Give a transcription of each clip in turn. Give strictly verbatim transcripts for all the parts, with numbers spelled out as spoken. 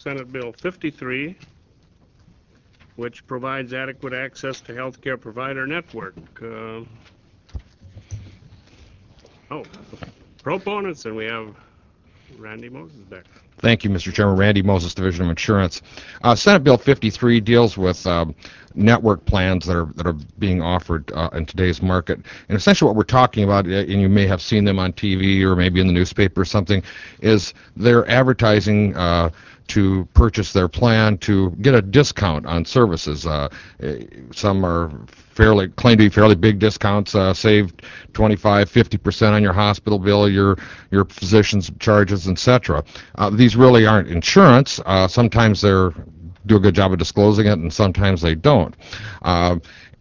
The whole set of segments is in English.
Senate Bill fifty-three, which provides adequate access to healthcare provider network. Uh, oh, proponents, and we have Randy Moses back. Thank you, Mister Chairman. Randy Moses, Division of Insurance. Uh, Senate Bill fifty-three deals with um, network plans that are that are being offered uh, in today's market. And essentially what we're talking about, and you may have seen them on T V or maybe in the newspaper or something, is they're advertising uh, to purchase their plan to get a discount on services. Uh, some are fairly claim to be fairly big discounts, uh, save twenty-five, fifty percent on your hospital bill, your your physician's charges, et cetera. Uh, these really aren't insurance. Uh, sometimes they're do a good job of disclosing it, and sometimes they don't. Uh,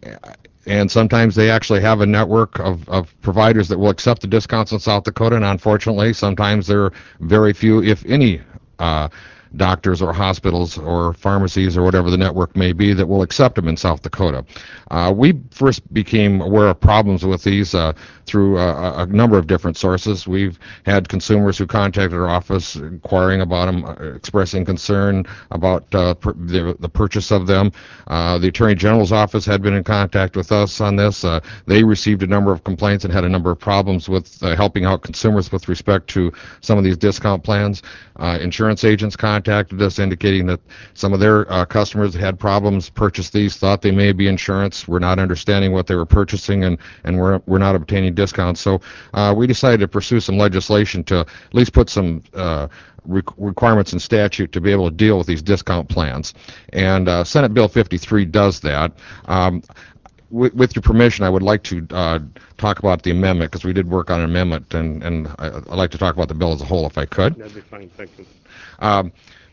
and sometimes they actually have a network of, of providers that will accept the discounts in South Dakota, and unfortunately, sometimes there are very few, if any, uh, doctors or hospitals or pharmacies or whatever the network may be that will accept them in South Dakota. Uh, we first became aware of problems with these uh, through uh, a number of different sources. We've had consumers who contacted our office inquiring about them, uh, expressing concern about uh, per the, the purchase of them. Uh, the Attorney General's office had been in contact with us on this. Uh, they received a number of complaints and had a number of problems with uh, helping out consumers with respect to some of these discount plans. Uh, insurance agents contacted contacted us indicating that some of their uh, customers had problems, purchased these, thought they may be insurance, were not understanding what they were purchasing, and, and were, were not obtaining discounts. So uh, we decided to pursue some legislation to at least put some uh, re requirements in statute to be able to deal with these discount plans. And uh, Senate Bill fifty-three does that. Um, With, with your permission, I would like to uh, talk about the amendment, because we did work on an amendment, and, and I, I'd like to talk about the bill as a whole, if I could. That'd be fine, thank you. Um,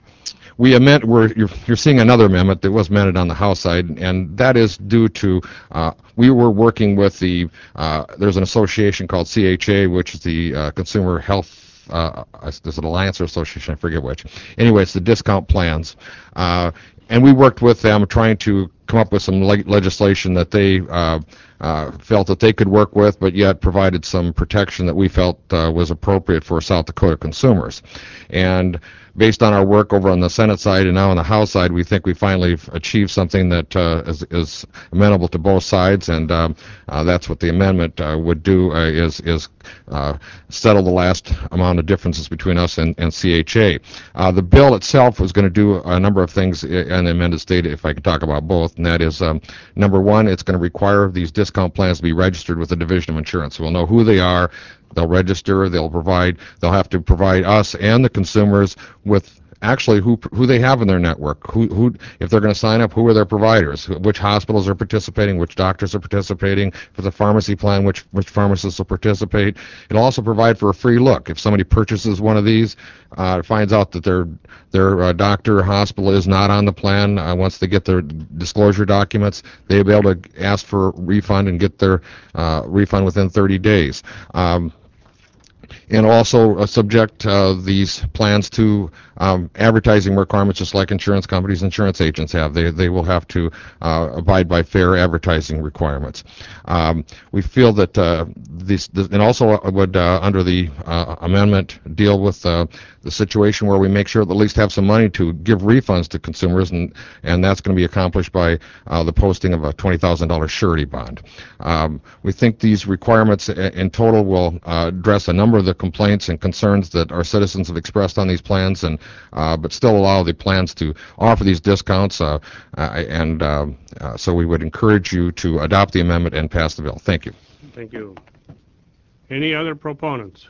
we amend, we're, you're, you're seeing another amendment that was amended on the House side, and that is due to, uh, we were working with the, uh, there's an association called C H A, which is the uh, Consumer Health, uh, there's an alliance or association, I forget which. Anyway, it's the discount plans. Uh, and we worked with them trying to come up with some le legislation that they uh, uh, felt that they could work with, but yet provided some protection that we felt uh, was appropriate for South Dakota consumers. And based on our work over on the Senate side and now on the House side, we think we finally achieved something that uh, is, is amenable to both sides, and um, uh, that's what the amendment uh, would do, uh, is, is uh, settle the last amount of differences between us and, and C H A. Uh, the bill itself was going to do a number of things in the amended state, if I could talk about both, and that is, um, number one, it's going to require these discount plans to be registered with the Division of Insurance. We'll know who they are. They'll register, they'll provide, they'll have to provide us and the consumers with actually who who they have in their network, who who if they're going to sign up, who are their providers, which hospitals are participating, which doctors are participating. For the pharmacy plan, which which pharmacists will participate. It'll also provide for a free look. If somebody purchases one of these, uh, finds out that their their uh, doctor or hospital is not on the plan, uh, once they get their disclosure documents, they'll be able to ask for a refund and get their uh, refund within thirty days. Um, and also uh, subject uh, these plans to um, advertising requirements, just like insurance companies, insurance agents have. They they will have to uh, abide by fair advertising requirements. Um, we feel that uh, this, this, and also would uh, under the uh, amendment deal with uh, the situation where we make sure that at least have some money to give refunds to consumers, and and that's going to be accomplished by uh, the posting of a twenty thousand dollar surety bond. Um, we think these requirements in total will uh, address a number of the complaints and concerns that our citizens have expressed on these plans, and uh, but still allow the plans to offer these discounts, uh, uh, and uh, uh, so we would encourage you to adopt the amendment and pass the bill. Thank you. Thank you. Any other proponents?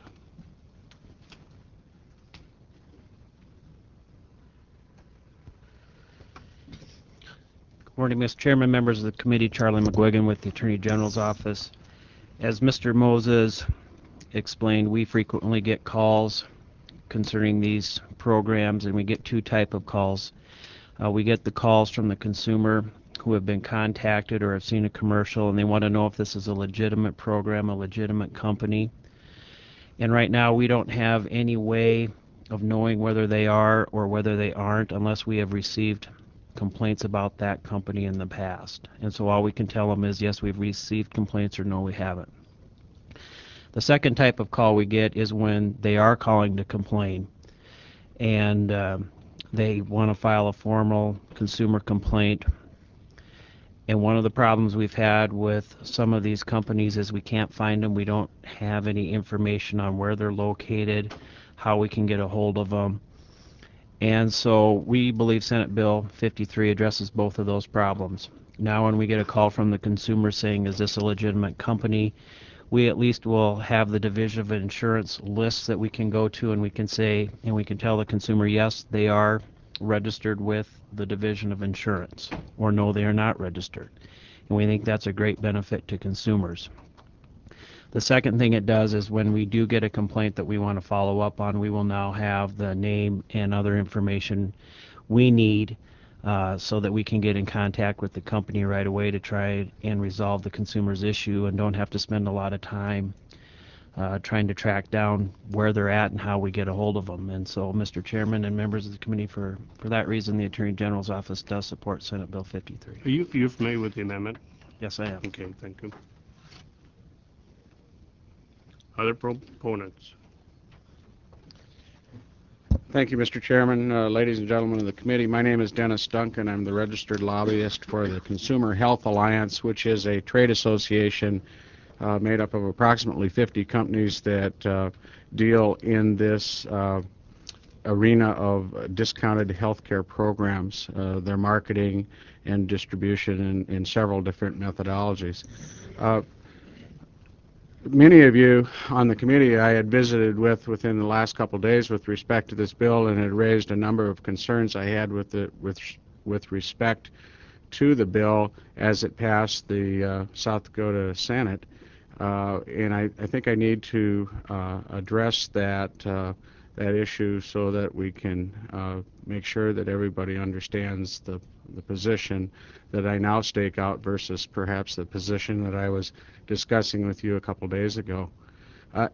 Good morning, Mister Chairman, members of the committee. Charlie McGuigan with the Attorney General's office. As Mister Moses explained, we frequently get calls concerning these programs, and we get two type of calls. Uh, we get the calls from the consumer who have been contacted or have seen a commercial, and they want to know if this is a legitimate program, a legitimate company. And right now we don't have any way of knowing whether they are or whether they aren't unless we have received complaints about that company in the past. And so all we can tell them is, yes, we've received complaints, or no, we haven't. The second type of call we get is when they are calling to complain. And uh, they want to file a formal consumer complaint. And one of the problems we've had with some of these companies is we can't find them. We don't have any information on where they're located, how we can get a hold of them. And so we believe Senate Bill fifty-three addresses both of those problems. Now when we get a call from the consumer saying, is this a legitimate company, we at least will have the Division of Insurance lists that we can go to, and we can say, and we can tell the consumer, yes, they are registered with the Division of Insurance, or no, they are not registered. And we think that's a great benefit to consumers. The second thing it does is when we do get a complaint that we want to follow up on, we will now have the name and other information we need uh, so that we can get in contact with the company right away to try and resolve the consumer's issue and don't have to spend a lot of time uh, trying to track down where they're at and how we get a hold of them. And so, Mister Chairman and members of the committee, for, for that reason, the Attorney General's office does support Senate Bill fifty-three. Are you, you familiar with the amendment? Yes, I am. Okay, thank you. Other proponents? Thank you, Mister Chairman. Uh, ladies and gentlemen of the committee, my name is Dennis Duncan. I'm the registered lobbyist for the Consumer Health Alliance, which is a trade association uh, made up of approximately fifty companies that uh, deal in this uh, arena of discounted health care programs, uh, their marketing and distribution in, in several different methodologies. Uh, Many of you on the committee I had visited with within the last couple of days with respect to this bill, and had raised a number of concerns I had with it with with respect to the bill as it passed the uh, South Dakota Senate. Uh, and I, I think I need to uh, address that uh, that issue so that we can uh, make sure that everybody understands the the position that I now stake out versus perhaps the position that I was discussing with you a couple days ago. Uh,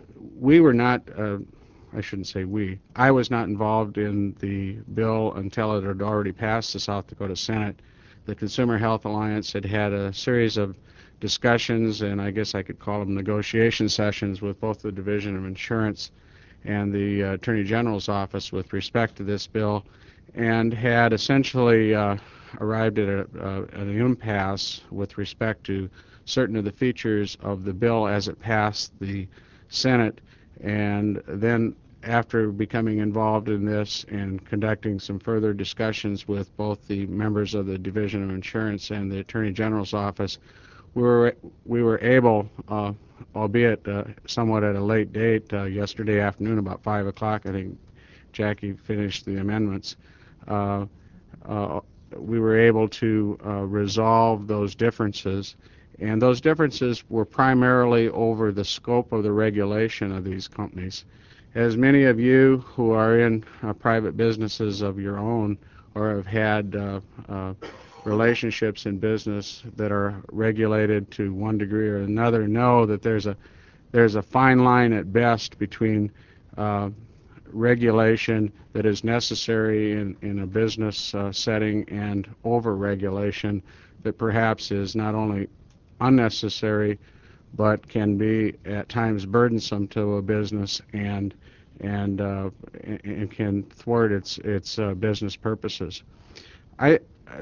we were not, uh, I shouldn't say we, I was not involved in the bill until it had already passed the South Dakota Senate. The Consumer Health Alliance had had a series of discussions, and I guess I could call them negotiation sessions, with both the Division of Insurance and the uh, Attorney General's office with respect to this bill, and had essentially uh, arrived at, a, uh, at an impasse with respect to certain of the features of the bill as it passed the Senate. And then after becoming involved in this and conducting some further discussions with both the members of the Division of Insurance and the Attorney General's office, we were, we were able, uh, albeit uh, somewhat at a late date, uh, yesterday afternoon about five o'clock, I think Jackie finished the amendments, uh, uh, we were able to uh, resolve those differences. And those differences were primarily over the scope of the regulation of these companies. As many of you who are in uh, private businesses of your own, or have had uh, uh, relationships in business that are regulated to one degree or another, know that there's a there's a fine line at best between uh, regulation that is necessary in, in a business uh, setting and over-regulation that perhaps is not only unnecessary but can be at times burdensome to a business and and uh, and can thwart its its uh, business purposes. I,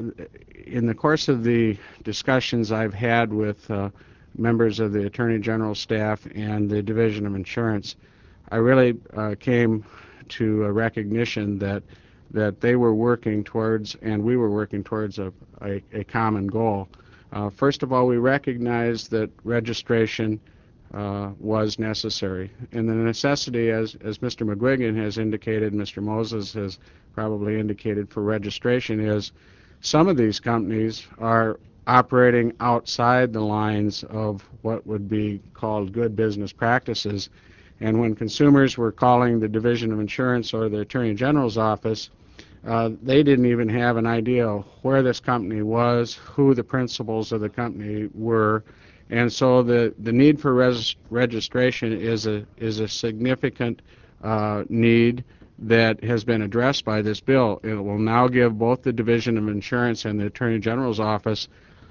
in the course of the discussions I've had with uh, members of the Attorney General's staff and the Division of Insurance, I really uh, came to a recognition that that they were working towards, and we were working towards, a, a, a common goal. Uh, first of all, we recognized that registration uh, was necessary, and the necessity, as as Mister McGuigan has indicated, Mister Moses has probably indicated, for registration is some of these companies are operating outside the lines of what would be called good business practices. And when consumers were calling the Division of Insurance or the Attorney General's office, uh, they didn't even have an idea of where this company was, who the principals of the company were, and so the the need for res registration is a is a significant uh, need that has been addressed by this bill. It will now give both the Division of Insurance and the Attorney General's office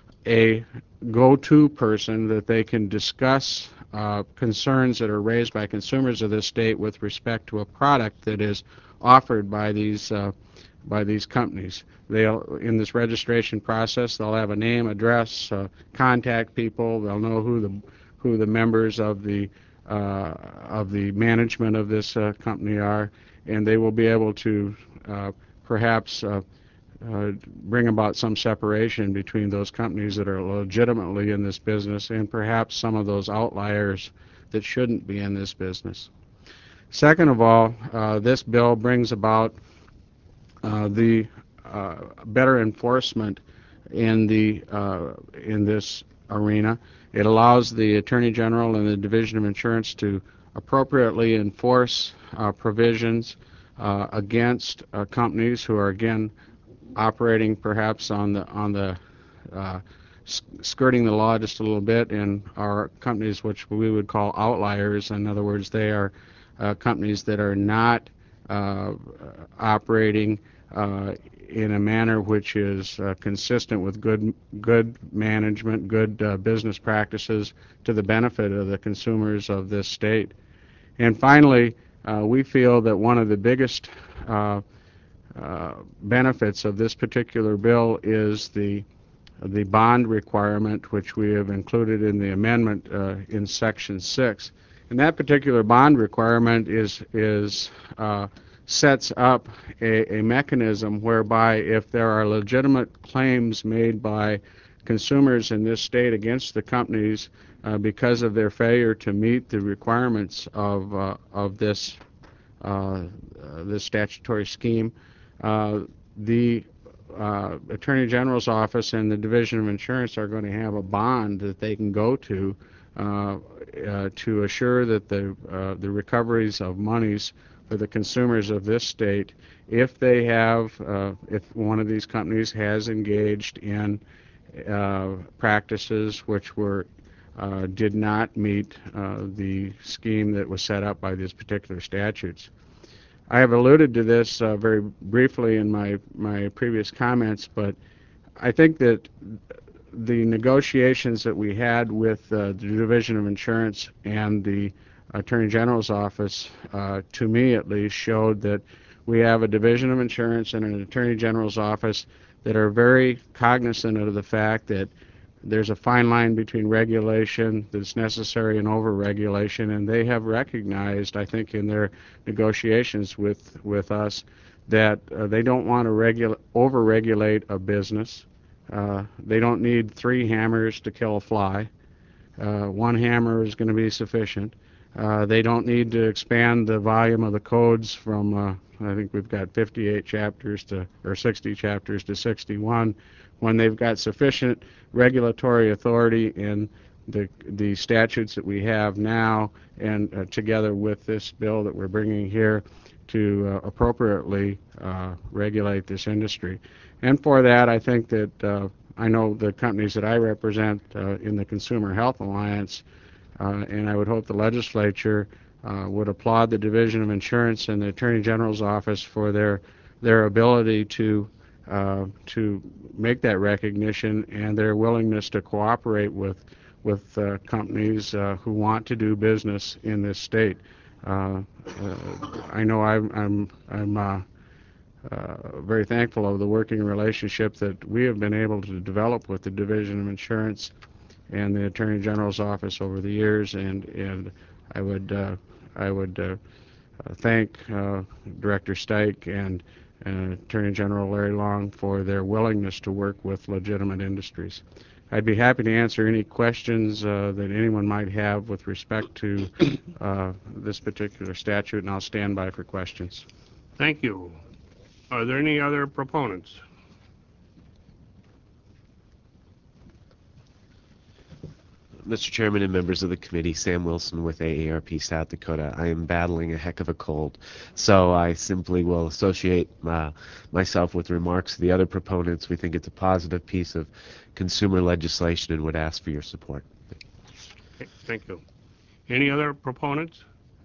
a go-to person that they can discuss uh, concerns that are raised by consumers of this state with respect to a product that is offered by these uh, by these companies. They'll, in this registration process, they'll have a name, address, uh, contact people. They'll know who the who the members of the uh, of the management of this uh, company are, and they will be able to uh, perhaps uh, uh, bring about some separation between those companies that are legitimately in this business and perhaps some of those outliers that shouldn't be in this business. Second of all, uh, this bill brings about uh, the uh, better enforcement in the uh, in this arena. It allows the Attorney General and the Division of Insurance to appropriately enforce uh, provisions uh, against uh, companies who are, again, operating perhaps on the on the uh, skirting the law just a little bit, and are companies which we would call outliers. In other words, they are uh, companies that are not uh, operating uh, in a manner which is uh, consistent with good good management, good uh, business practices to the benefit of the consumers of this state. And finally, uh, we feel that one of the biggest uh, uh, benefits of this particular bill is the the bond requirement, which we have included in the amendment uh, in Section six. And that particular bond requirement is is uh, sets up a, a mechanism whereby if there are legitimate claims made by consumers in this state against the companies uh, because of their failure to meet the requirements of uh, of this uh, uh, this statutory scheme, uh, the uh, Attorney General's office and the Division of Insurance are going to have a bond that they can go to uh, uh, to assure that the uh, the recoveries of monies for the consumers of this state, if they have, uh, if one of these companies has engaged in uh, practices which were uh, did not meet uh, the scheme that was set up by these particular statutes. I have alluded to this uh, very briefly in my, my previous comments, but I think that the negotiations that we had with uh, the Division of Insurance and the Attorney General's office, uh, to me at least, showed that we have a Division of Insurance and an Attorney General's office that are very cognizant of the fact that there's a fine line between regulation that's necessary and over-regulation, and they have recognized, I think, in their negotiations with, with us that uh, they don't want to regula- over-regulate a business. Uh, they don't need three hammers to kill a fly. Uh, one hammer is going to be sufficient. Uh, they don't need to expand the volume of the codes from, uh, I think we've got fifty-eight chapters to, or sixty chapters to sixty-one, when they've got sufficient regulatory authority in the the statutes that we have now, and uh, together with this bill that we're bringing here to uh, appropriately uh, regulate this industry. And for that, I think that uh, I know the companies that I represent uh, in the Consumer Health Alliance, uh, and I would hope the legislature uh, would applaud the Division of Insurance and the Attorney General's office for their their ability to uh, to make that recognition and their willingness to cooperate with with uh, companies uh, who want to do business in this state. Uh, uh, I know I'm I'm I'm uh, uh, very thankful of the working relationship that we have been able to develop with the Division of Insurance and the Attorney General's office over the years, and and I would uh, I would uh, uh, thank uh, Director Steik and uh, Attorney General Larry Long for their willingness to work with legitimate industries. I'd be happy to answer any questions uh, that anyone might have with respect to uh, this particular statute, and I'll stand by for questions. Thank you. Are there any other proponents? Mister Chairman and members of the committee, Sam Wilson with A A R P South Dakota. I am battling a heck of a cold, so I simply will associate uh, myself with remarks of the other proponents. We think it's a positive piece of consumer legislation and would ask for your support. Okay, thank you. Any other proponents?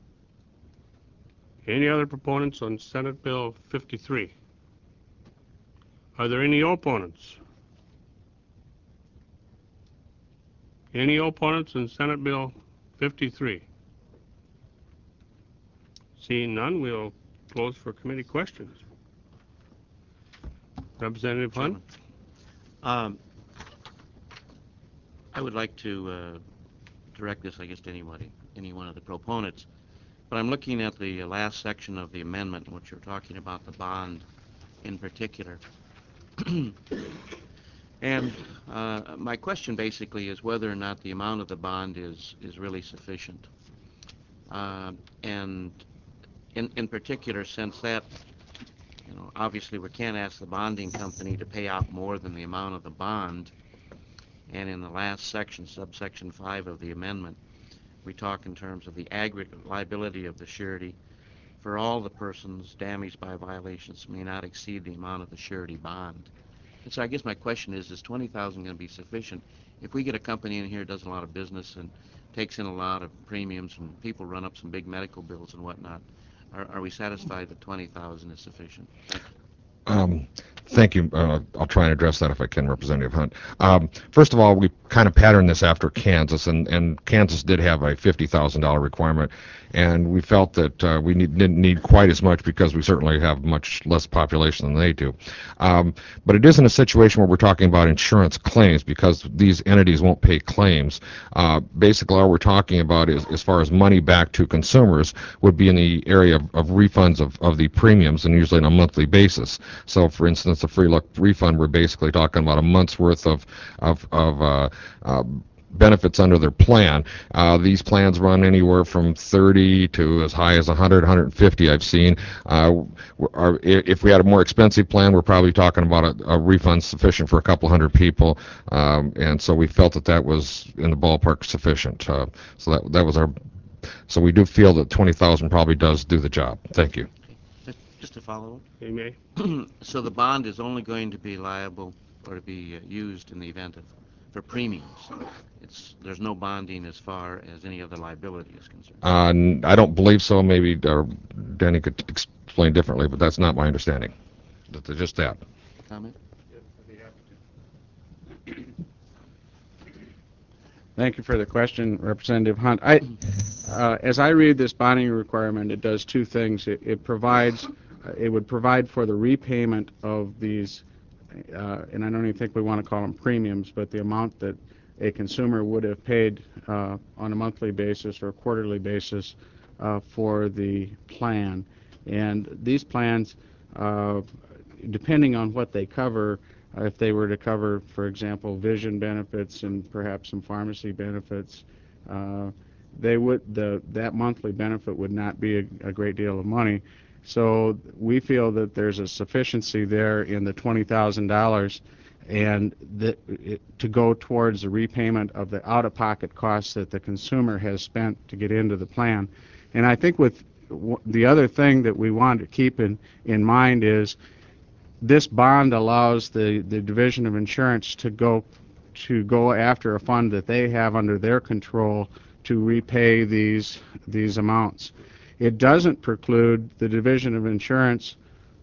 Any other proponents on Senate Bill fifty-three? Are there any opponents? Any opponents on Senate Bill fifty-three? Seeing none, we'll close for committee questions. Representative Hunt? Um, I would like to uh, direct this, I guess, to anybody, any one of the proponents. But I'm looking at the last section of the amendment, in which you're talking about the bond in particular. And uh, my question basically is whether or not the amount of the bond is, is really sufficient. Uh, and in, in particular, since that, you know, obviously we can't ask the bonding company to pay out more than the amount of the bond. And in the last section, subsection five of the amendment, we talk in terms of the aggregate liability of the surety for all the persons damaged by violations may not exceed the amount of the surety bond. And so I guess my question is, is twenty thousand dollars going to be sufficient? If we get a company in here that does a lot of business and takes in a lot of premiums and people run up some big medical bills and whatnot, are, are we satisfied that twenty thousand dollars is sufficient? Thank you. Um, thank you. Uh, I'll try and address that if I can, Representative Hunt. Um, first of all, we kind of patterned this after Kansas, and, and Kansas did have a fifty thousand dollars requirement, and we felt that uh, we need, didn't need quite as much because we certainly have much less population than they do. Um, but it isn't a situation where we're talking about insurance claims because these entities won't pay claims. Uh, basically, all we're talking about is, as far as money back to consumers, would be in the area of, of refunds of, of the premiums, and usually on a monthly basis. So, for instance, a free look refund, we're basically talking about a month's worth of of, of uh, uh, benefits under their plan. Uh, these plans run anywhere from thirty to as high as one hundred, one hundred fifty I've seen. Uh, our, if we had a more expensive plan, we're probably talking about a, a refund sufficient for a couple hundred people, um, and so we felt that that was in the ballpark sufficient. Uh, so that that was our. So we do feel that twenty thousand probably does do the job. Thank you. Just, just to follow You may. up. So the bond is only going to be liable or to be uh, used in the event of for premiums. It's there's no bonding as far as any other liability is concerned. Uh, n- I don't believe so. Maybe uh, Danny could explain differently, but that's not my understanding. That they're just that. Comment? Thank you for the question, Representative Hunt. I, uh, as I read this bonding requirement, it does two things. It, it provides, uh, it would provide for the repayment of these, uh, and I don't even think we want to call them premiums, but the amount that a consumer would have paid uh, on a monthly basis or a quarterly basis uh, for the plan. And these plans, uh, depending on what they cover, uh, if they were to cover, for example, vision benefits and perhaps some pharmacy benefits, uh, they would the that monthly benefit would not be a, a great deal of money. So we feel that there's a sufficiency there in the twenty thousand dollars, and that it, to go towards the repayment of the out-of-pocket costs that the consumer has spent to get into the plan. And I think with w- the other thing that we want to keep in, in mind is this bond allows the, the Division of Insurance to go to go after a fund that they have under their control to repay these these amounts. It doesn't preclude the Division of Insurance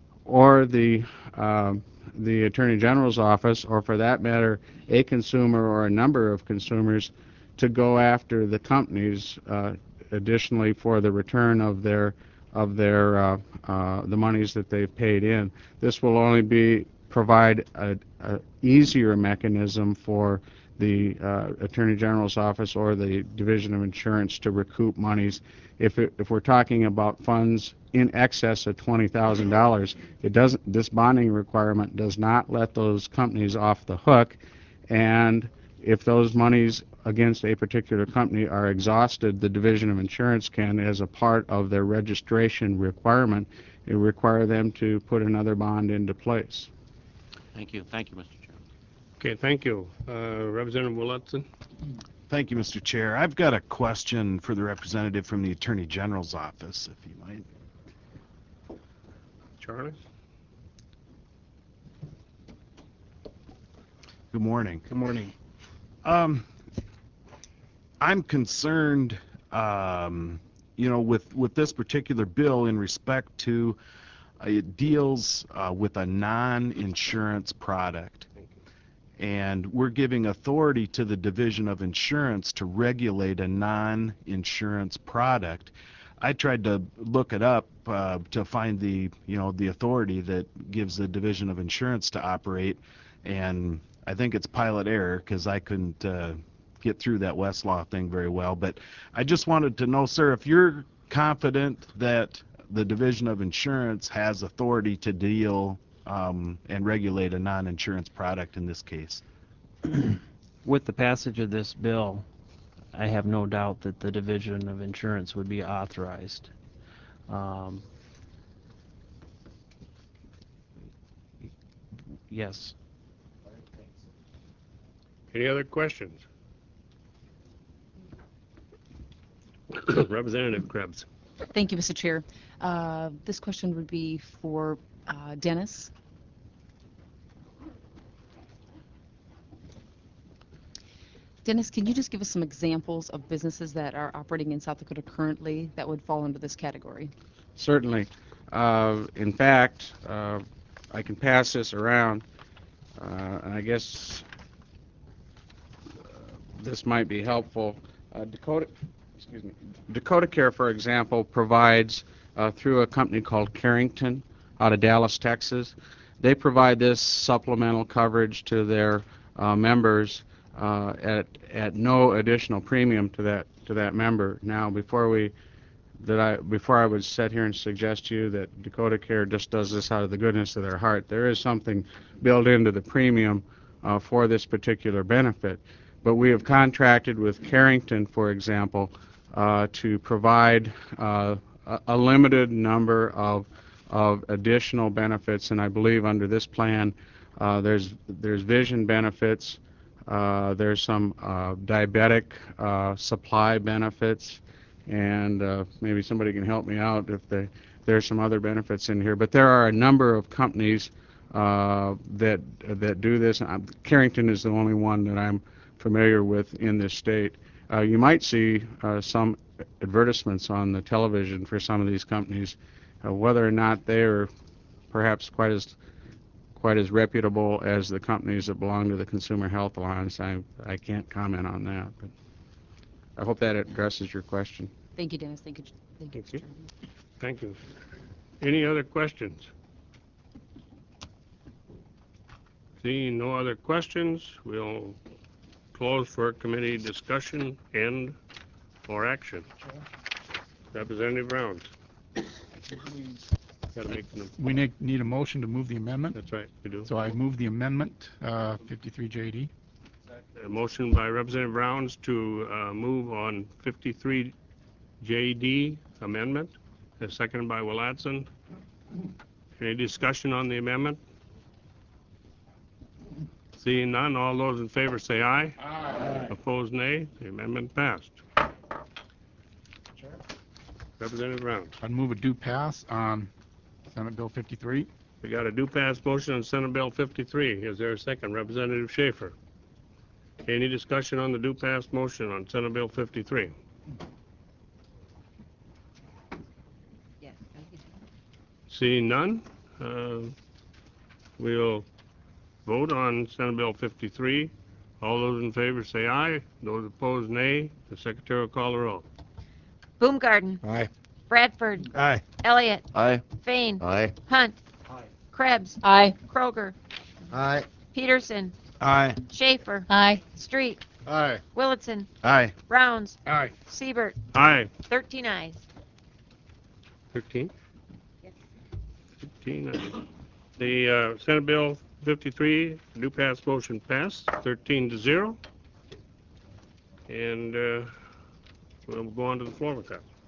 or the uh, the Attorney General's office, or for that matter, a consumer or a number of consumers, to go after the companies uh, additionally for the return of their of their uh, uh, the monies that they've paid in. This will only be provide a, a easier mechanism for the uh, Attorney General's office or the Division of Insurance to recoup monies. If it, if we're talking about funds in excess of twenty thousand dollars, it doesn't. This bonding requirement does not let those companies off the hook, and if those monies against a particular company are exhausted, the Division of Insurance can, as a part of their registration requirement, it require them to put another bond into place. Thank you. Thank you, Mister Chairman. Okay, thank you. Uh, Representative Willotson? Thank you, Mister Chair. I've got a question for the representative from the Attorney General's office, if you might. Charlie? Good morning. Good morning. Um, I'm concerned, um, you know, with, with this particular bill in respect to uh, it deals uh, with a non-insurance product. And we're giving authority to the Division of Insurance to regulate a non-insurance product. I tried to look it up uh, to find the, you know, the authority that gives the Division of Insurance to operate, and I think it's pilot error because I couldn't uh, get through that Westlaw thing very well. But I just wanted to know, sir, if you're confident that the Division of Insurance has authority to deal um, and regulate a non-insurance product in this case. With the passage of this bill, I have no doubt that the Division of Insurance would be authorized. Um, yes. Any other questions? Representative Krebs. Thank you, Mister Chair. Uh, this question would be for uh, Dennis. Dennis, can you just give us some examples of businesses that are operating in South Dakota currently that would fall into this category? Certainly. Uh, in fact, uh, I can pass this around, uh, and I guess uh, this might be helpful. Uh, Dakota, excuse me, Dakota Care, for example, provides uh, through a company called Carrington out of Dallas, Texas. They provide this supplemental coverage to their uh, members uh, at at no additional premium to that to that member. Now, before we that I before I would sit here and suggest to you that Dakota Care just does this out of the goodness of their heart, there is something built into the premium uh, for this particular benefit. But we have contracted with Carrington, for example, uh, to provide uh, a, a limited number of of additional benefits, and I believe under this plan, uh, there's there's vision benefits, uh, there's some uh, diabetic uh, supply benefits, and uh, maybe somebody can help me out if they, there's some other benefits in here. But there are a number of companies uh, that that do this. I'm, Carrington is the only one that I'm familiar with in this state. Uh, you might see uh, some advertisements on the television for some of these companies. Uh, whether or not they are perhaps quite as quite as reputable as the companies that belong to the Consumer Health Alliance, I I can't comment on that. But I hope that addresses your question. Thank you, Dennis. Thank you. Thank you, Thank you. Mister Chairman. Thank you. Any other questions? Seeing no other questions, we'll close for committee discussion and or action. Representative Rounds. Got to make an, We need, need a motion to move the amendment. that's right, we do. So I move the amendment, uh, fifty-three J D. A motion by Representative Rounds to uh, move on fifty-three J D amendment, a second by Willatson. Any discussion on the amendment? Seeing none, all those in favor say aye. Aye. Opposed, nay. The amendment passed. Representative Rounds. I'd move a due pass on Senate Bill fifty-three. We got a due pass motion on Senate Bill fifty-three. Is there a second? Representative Schaefer. Any discussion on the due pass motion on Senate Bill fifty-three? Yes. Seeing none, uh, we'll vote on Senate Bill fifty-three. All those in favor say aye. Those opposed, nay. The Secretary will call the roll. Boomgarden. Aye. Bradford. Aye. Elliott. Aye. Fain. Aye. Hunt. Krebs. Aye. Kroger. Aye. Peterson. Aye. Schaefer. Aye. Street. Aye. Willetson. Aye. Rounds. Aye. Siebert. Aye. thirteen ayes. thirteen? fifteen ayes. The uh, Senate Bill fifty-three due pass motion passed, thirteen to zero. And uh, we'll go on to the floor with that.